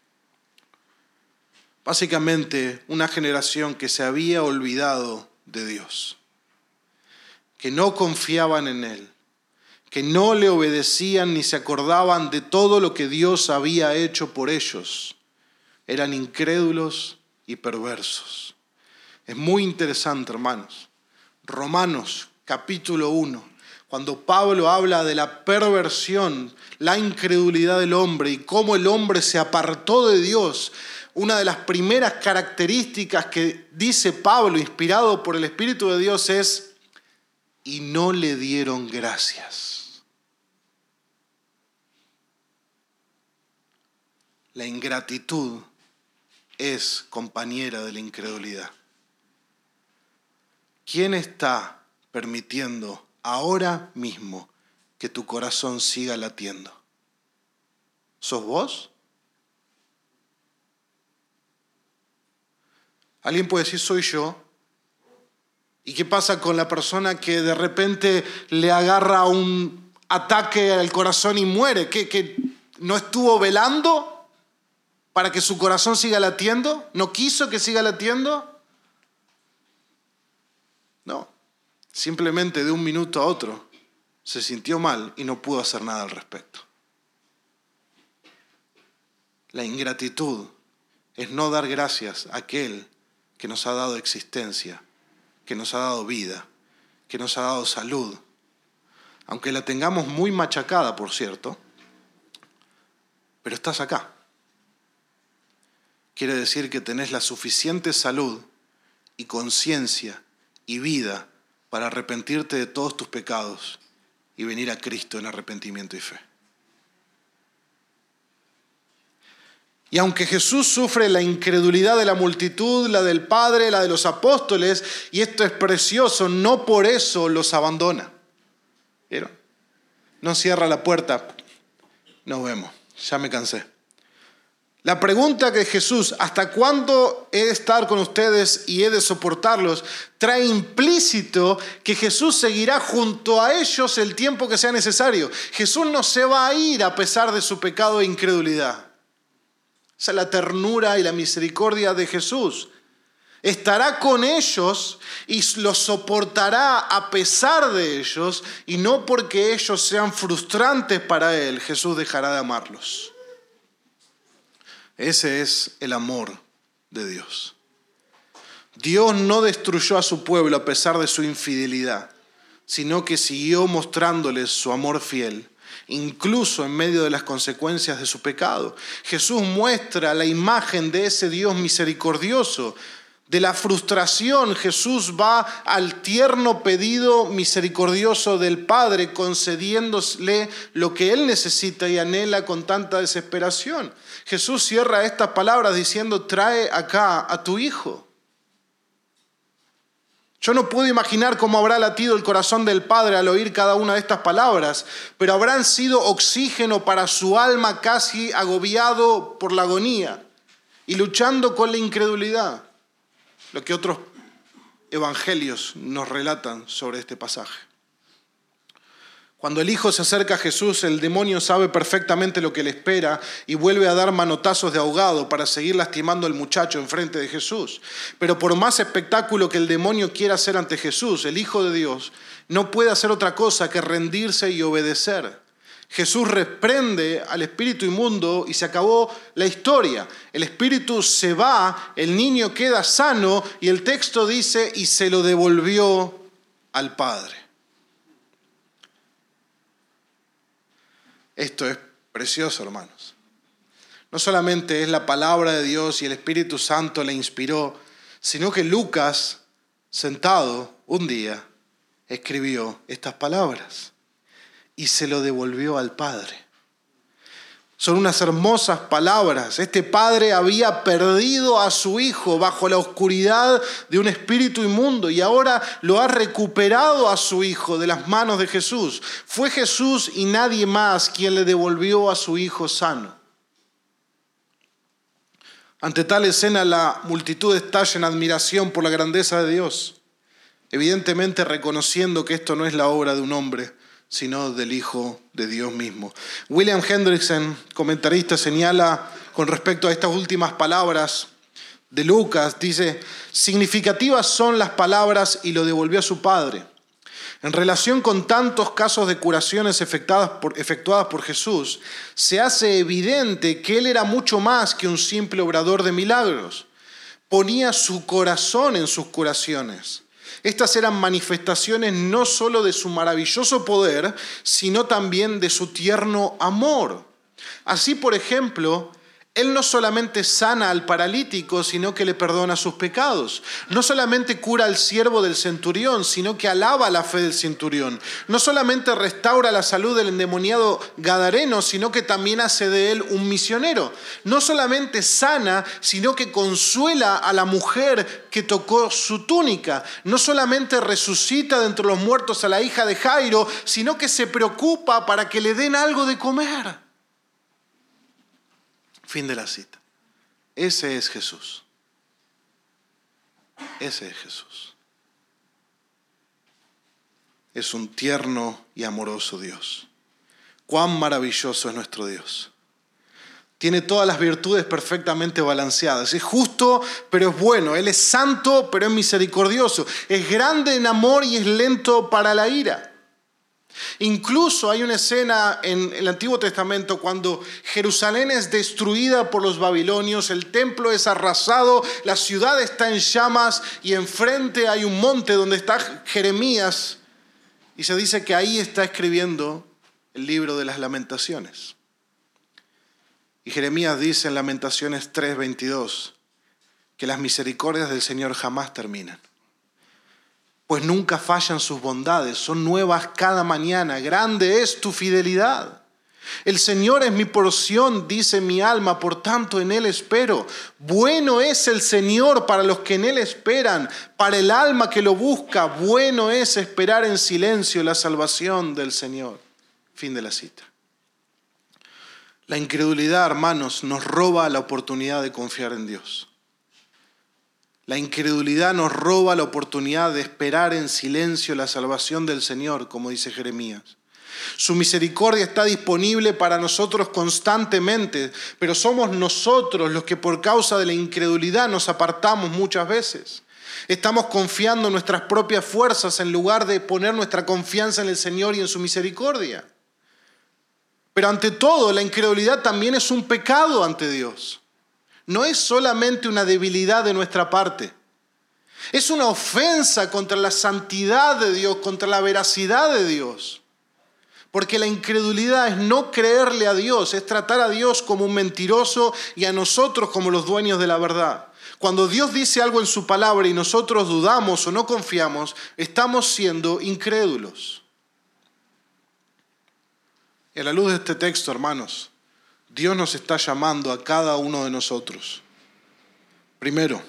Básicamente, una generación que se había olvidado de Dios, que no confiaban en Él, que no le obedecían ni se acordaban de todo lo que Dios había hecho por ellos. Eran incrédulos y perversos. Es muy interesante, hermanos. Romanos, capítulo uno, cuando Pablo habla de la perversión, la incredulidad del hombre y cómo el hombre se apartó de Dios, una de las primeras características que dice Pablo, inspirado por el Espíritu de Dios, es y no le dieron gracias. La ingratitud es compañera de la incredulidad. ¿Quién está permitiendo ahora mismo que tu corazón siga latiendo? ¿Sos vos? Alguien puede decir, soy yo. ¿Y qué pasa con la persona que de repente le agarra un ataque al corazón y muere? ¿Que, que no estuvo velando para que su corazón siga latiendo? ¿No quiso que siga latiendo? No. Simplemente de un minuto a otro se sintió mal y no pudo hacer nada al respecto. La ingratitud es no dar gracias a aquel que nos ha dado existencia, que nos ha dado vida, que nos ha dado salud. Aunque la tengamos muy machacada, por cierto, pero estás acá. Quiere decir que tenés la suficiente salud y conciencia y vida para arrepentirte de todos tus pecados y venir a Cristo en arrepentimiento y fe. Y aunque Jesús sufre la incredulidad de la multitud, la del Padre, la de los apóstoles, y esto es precioso, no por eso los abandona. ¿Vieron? No cierra la puerta. Nos vemos. Ya me cansé. La pregunta que Jesús, ¿hasta cuándo he de estar con ustedes y he de soportarlos?, trae implícito que Jesús seguirá junto a ellos el tiempo que sea necesario. Jesús no se va a ir a pesar de su pecado e incredulidad. Esa es la ternura y la misericordia de Jesús. Estará con ellos y los soportará a pesar de ellos, y no porque ellos sean frustrantes para Él, Jesús dejará de amarlos. Ese es el amor de Dios. Dios no destruyó a su pueblo a pesar de su infidelidad, sino que siguió mostrándoles su amor fiel, incluso en medio de las consecuencias de su pecado. Jesús muestra la imagen de ese Dios misericordioso, De la frustración, Jesús va al tierno pedido misericordioso del Padre, concediéndole lo que Él necesita y anhela con tanta desesperación. Jesús cierra estas palabras diciendo: trae acá a tu hijo. Yo no puedo imaginar cómo habrá latido el corazón del Padre al oír cada una de estas palabras, pero habrán sido oxígeno para su alma casi agobiado por la agonía y luchando con la incredulidad. Lo que otros evangelios nos relatan sobre este pasaje. Cuando el hijo se acerca a Jesús, el demonio sabe perfectamente lo que le espera y vuelve a dar manotazos de ahogado para seguir lastimando al muchacho enfrente de Jesús. Pero por más espectáculo que el demonio quiera hacer ante Jesús, el Hijo de Dios no puede hacer otra cosa que rendirse y obedecer. Jesús reprende al espíritu inmundo y se acabó la historia. El espíritu se va, el niño queda sano y el texto dice: y se lo devolvió al Padre. Esto es precioso, hermanos. No solamente es la palabra de Dios y el Espíritu Santo le inspiró, sino que Lucas, sentado un día, escribió estas palabras. Y se lo devolvió al Padre. Son unas hermosas palabras. Este padre había perdido a su hijo bajo la oscuridad de un espíritu inmundo y ahora lo ha recuperado a su hijo de las manos de Jesús. Fue Jesús y nadie más quien le devolvió a su hijo sano. Ante tal escena, la multitud estalla en admiración por la grandeza de Dios, evidentemente reconociendo que esto no es la obra de un hombre, sino del Hijo de Dios mismo. William Hendrickson, comentarista, señala con respecto a estas últimas palabras de Lucas, dice: significativas son las palabras "y lo devolvió a su padre". En relación con tantos casos de curaciones efectuadas por, efectuadas por Jesús, se hace evidente que Él era mucho más que un simple obrador de milagros. Ponía su corazón en sus curaciones. Estas eran manifestaciones no solo de su maravilloso poder, sino también de su tierno amor. Así, por ejemplo, Él no solamente sana al paralítico, sino que le perdona sus pecados. No solamente cura al siervo del centurión, sino que alaba la fe del centurión. No solamente restaura la salud del endemoniado gadareno, sino que también hace de él un misionero. No solamente sana, sino que consuela a la mujer que tocó su túnica. No solamente resucita de entre los muertos a la hija de Jairo, sino que se preocupa para que le den algo de comer. Fin de la cita. Ese es Jesús. Ese es Jesús. Es un tierno y amoroso Dios. Cuán maravilloso es nuestro Dios. Tiene todas las virtudes perfectamente balanceadas. Es justo, pero es bueno. Él es santo, pero es misericordioso. Es grande en amor y es lento para la ira. Incluso hay una escena en el Antiguo Testamento cuando Jerusalén es destruida por los babilonios, el templo es arrasado, la ciudad está en llamas y enfrente hay un monte donde está Jeremías y se dice que ahí está escribiendo el libro de las Lamentaciones. Y Jeremías dice en Lamentaciones tres veintidós que las misericordias del Señor jamás terminan. Pues nunca fallan sus bondades, son nuevas cada mañana, grande es tu fidelidad. El Señor es mi porción, dice mi alma, por tanto en Él espero. Bueno es el Señor para los que en Él esperan, para el alma que lo busca, bueno es esperar en silencio la salvación del Señor. Fin de la cita. La incredulidad, hermanos, nos roba la oportunidad de confiar en Dios. La incredulidad nos roba la oportunidad de esperar en silencio la salvación del Señor, como dice Jeremías. Su misericordia está disponible para nosotros constantemente, pero somos nosotros los que por causa de la incredulidad nos apartamos muchas veces. Estamos confiando en nuestras propias fuerzas en lugar de poner nuestra confianza en el Señor y en su misericordia. Pero ante todo, la incredulidad también es un pecado ante Dios. No es solamente una debilidad de nuestra parte. Es una ofensa contra la santidad de Dios, contra la veracidad de Dios. Porque la incredulidad es no creerle a Dios, es tratar a Dios como un mentiroso y a nosotros como los dueños de la verdad. Cuando Dios dice algo en su palabra y nosotros dudamos o no confiamos, estamos siendo incrédulos. Y a la luz de este texto, hermanos, Dios nos está llamando a cada uno de nosotros. Primero,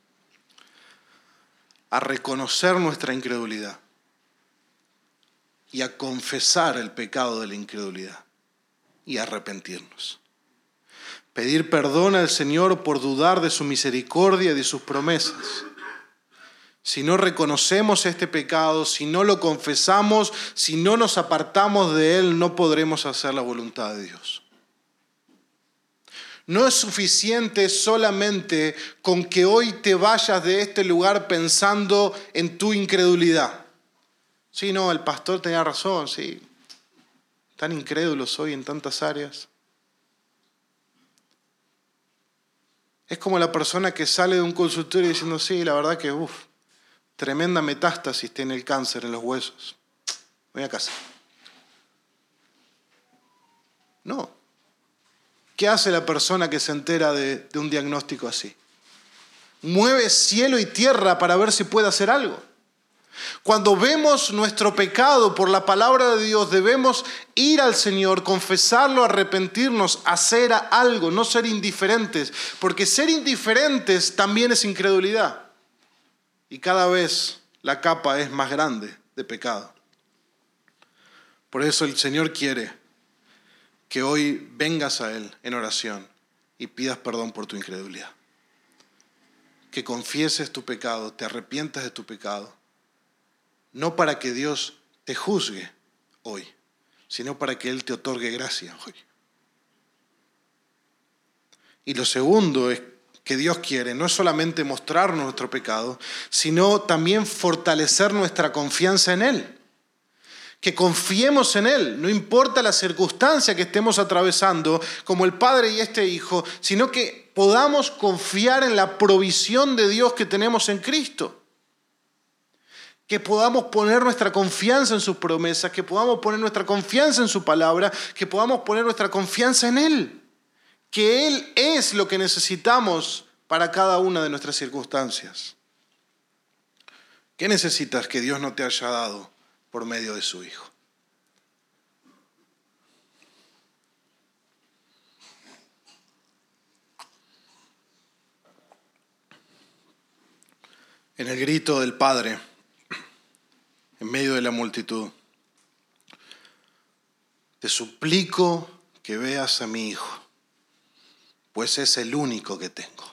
a reconocer nuestra incredulidad y a confesar el pecado de la incredulidad y a arrepentirnos. Pedir perdón al Señor por dudar de su misericordia y de sus promesas. Si no reconocemos este pecado, si no lo confesamos, si no nos apartamos de él, no podremos hacer la voluntad de Dios. No es suficiente solamente con que hoy te vayas de este lugar pensando en tu incredulidad. Sí, no, el pastor tenía razón, sí. Tan incrédulos hoy en tantas áreas. Es como la persona que sale de un consultorio diciendo, sí, la verdad que, uff, tremenda metástasis tiene el cáncer en los huesos. Voy a casa. No. ¿Qué hace la persona que se entera de, de un diagnóstico así? Mueve cielo y tierra para ver si puede hacer algo. Cuando vemos nuestro pecado por la palabra de Dios, debemos ir al Señor, confesarlo, arrepentirnos, hacer algo, no ser indiferentes, porque ser indiferentes también es incredulidad. Y cada vez la capa es más grande de pecado. Por eso el Señor quiere que hoy vengas a Él en oración y pidas perdón por tu incredulidad. Que confieses tu pecado, te arrepientas de tu pecado. No para que Dios te juzgue hoy, sino para que Él te otorgue gracia hoy. Y lo segundo es que Dios quiere no solamente mostrarnos nuestro pecado, sino también fortalecer nuestra confianza en Él. Que confiemos en Él, no importa la circunstancia que estemos atravesando, como el Padre y este Hijo, sino que podamos confiar en la provisión de Dios que tenemos en Cristo. Que podamos poner nuestra confianza en sus promesas, que podamos poner nuestra confianza en su palabra, que podamos poner nuestra confianza en Él. Que Él es lo que necesitamos para cada una de nuestras circunstancias. ¿Qué necesitas que Dios no te haya dado por medio de su Hijo? En el grito del Padre, en medio de la multitud, te suplico que veas a mi Hijo, pues es el único que tengo.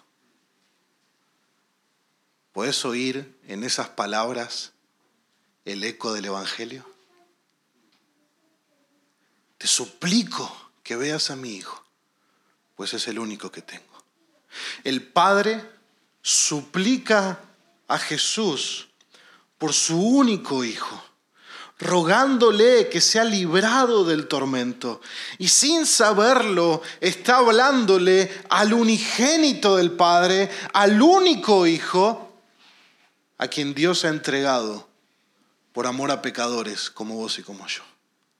¿Puedes oír en esas palabras el eco del Evangelio? Te suplico que veas a mi Hijo, pues es el único que tengo. El Padre suplica a Jesús por su único Hijo, rogándole que sea librado del tormento. Y sin saberlo, está hablándole al unigénito del Padre, al único Hijo, a quien Dios ha entregado por amor a pecadores como vos y como yo.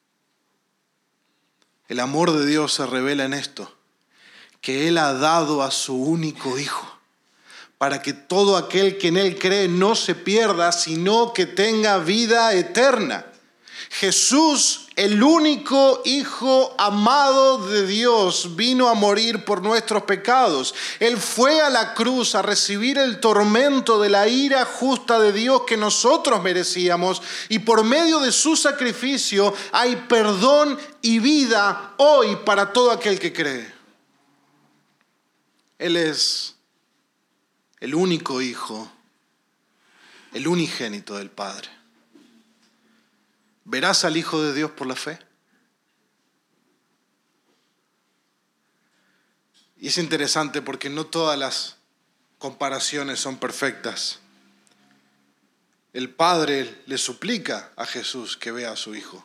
El amor de Dios se revela en esto, que Él ha dado a su único Hijo, para que todo aquel que en Él cree no se pierda, sino que tenga vida eterna. Jesús, el único Hijo amado de Dios, vino a morir por nuestros pecados. Él fue a la cruz a recibir el tormento de la ira justa de Dios que nosotros merecíamos, y por medio de su sacrificio hay perdón y vida hoy para todo aquel que cree. Él es el único Hijo, el unigénito del Padre. ¿Verás al Hijo de Dios por la fe? Y es interesante porque no todas las comparaciones son perfectas. El Padre le suplica a Jesús que vea a su Hijo.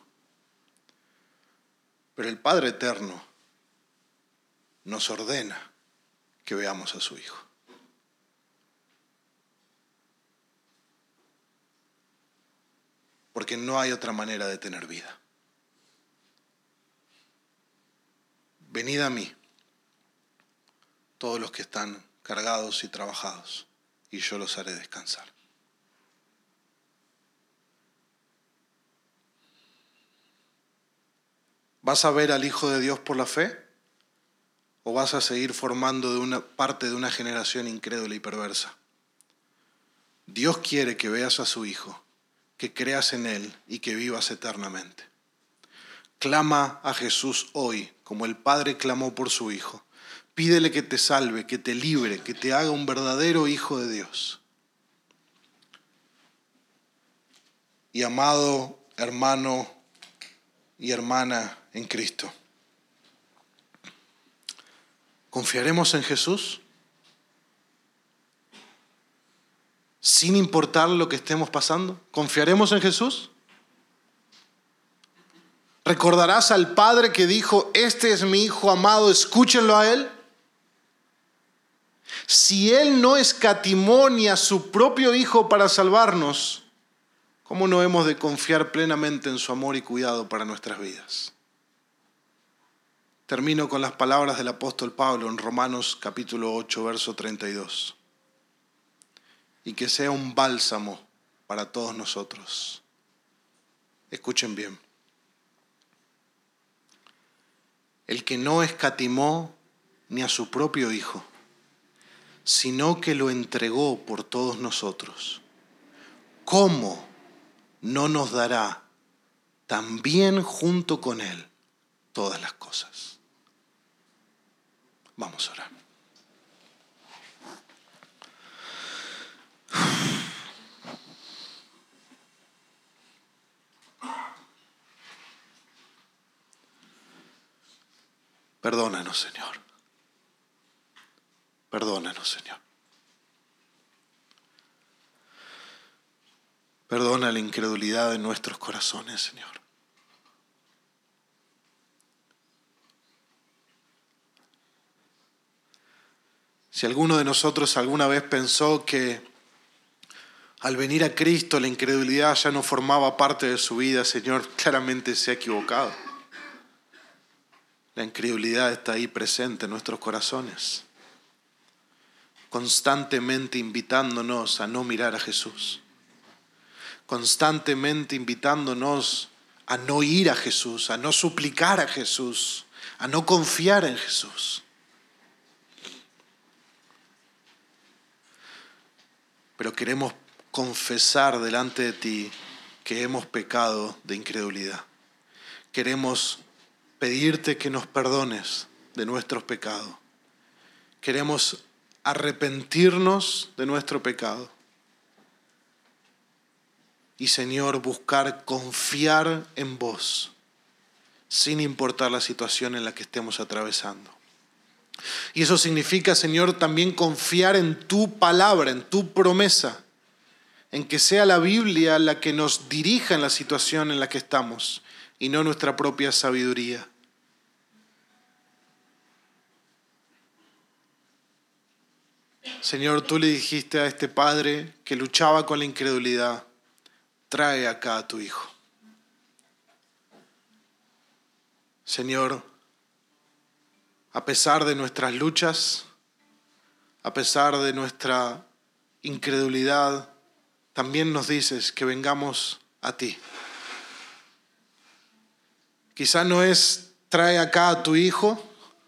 Pero el Padre eterno nos ordena que veamos a su Hijo. Porque no hay otra manera de tener vida. Venid a mí, todos los que están cargados y trabajados, y yo los haré descansar. ¿Vas a ver al Hijo de Dios por la fe? ¿O vas a seguir formando de una parte de una generación incrédula y perversa? Dios quiere que veas a su Hijo, que creas en Él y que vivas eternamente. Clama a Jesús hoy, como el Padre clamó por su Hijo. Pídele que te salve, que te libre, que te haga un verdadero hijo de Dios. Y amado hermano y hermana en Cristo, ¿confiaremos en Jesús? Sin importar lo que estemos pasando, ¿confiaremos en Jesús? ¿Recordarás al Padre que dijo, este es mi Hijo amado, escúchenlo a Él? Si Él no escatimó ni a su propio Hijo para salvarnos, ¿cómo no hemos de confiar plenamente en su amor y cuidado para nuestras vidas? Termino con las palabras del apóstol Pablo en Romanos capítulo ocho, verso treinta y dos. Y que sea un bálsamo para todos nosotros. Escuchen bien. El que no escatimó ni a su propio Hijo, sino que lo entregó por todos nosotros, ¿cómo no nos dará también junto con Él todas las cosas? Vamos a orar. Perdónanos, Señor. Perdónanos, Señor. Perdona la incredulidad de nuestros corazones, Señor. Si alguno de nosotros alguna vez pensó que al venir a Cristo la incredulidad ya no formaba parte de su vida, Señor, claramente se ha equivocado. La incredulidad está ahí presente en nuestros corazones, constantemente invitándonos a no mirar a Jesús, constantemente invitándonos a no ir a Jesús, a no suplicar a Jesús, a no confiar en Jesús. Pero queremos confesar delante de ti que hemos pecado de incredulidad. Queremos pedirte que nos perdones de nuestros pecados. Queremos arrepentirnos de nuestro pecado. Y, Señor, buscar confiar en vos, sin importar la situación en la que estemos atravesando. Y eso significa, Señor, también confiar en tu palabra, en tu promesa, en que sea la Biblia la que nos dirija en la situación en la que estamos y no nuestra propia sabiduría. Señor, tú le dijiste a este padre que luchaba con la incredulidad, trae acá a tu hijo. Señor, a pesar de nuestras luchas, a pesar de nuestra incredulidad, también nos dices que vengamos a ti. Quizá no es trae acá a tu hijo,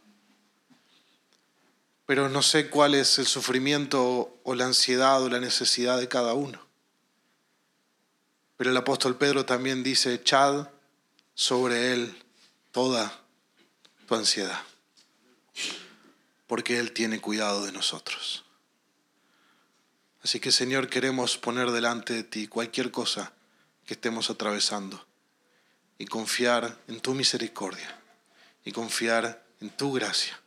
pero no sé cuál es el sufrimiento o la ansiedad o la necesidad de cada uno. Pero el apóstol Pedro también dice, echad sobre él toda tu ansiedad, porque Él tiene cuidado de nosotros. Así que, Señor, queremos poner delante de ti cualquier cosa que estemos atravesando y confiar en tu misericordia y confiar en tu gracia.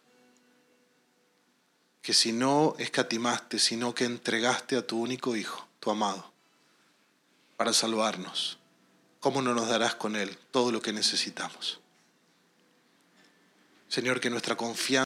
Que si no escatimaste, sino que entregaste a tu único Hijo, tu amado, para salvarnos, ¿cómo no nos darás con Él todo lo que necesitamos? Señor, que nuestra confianza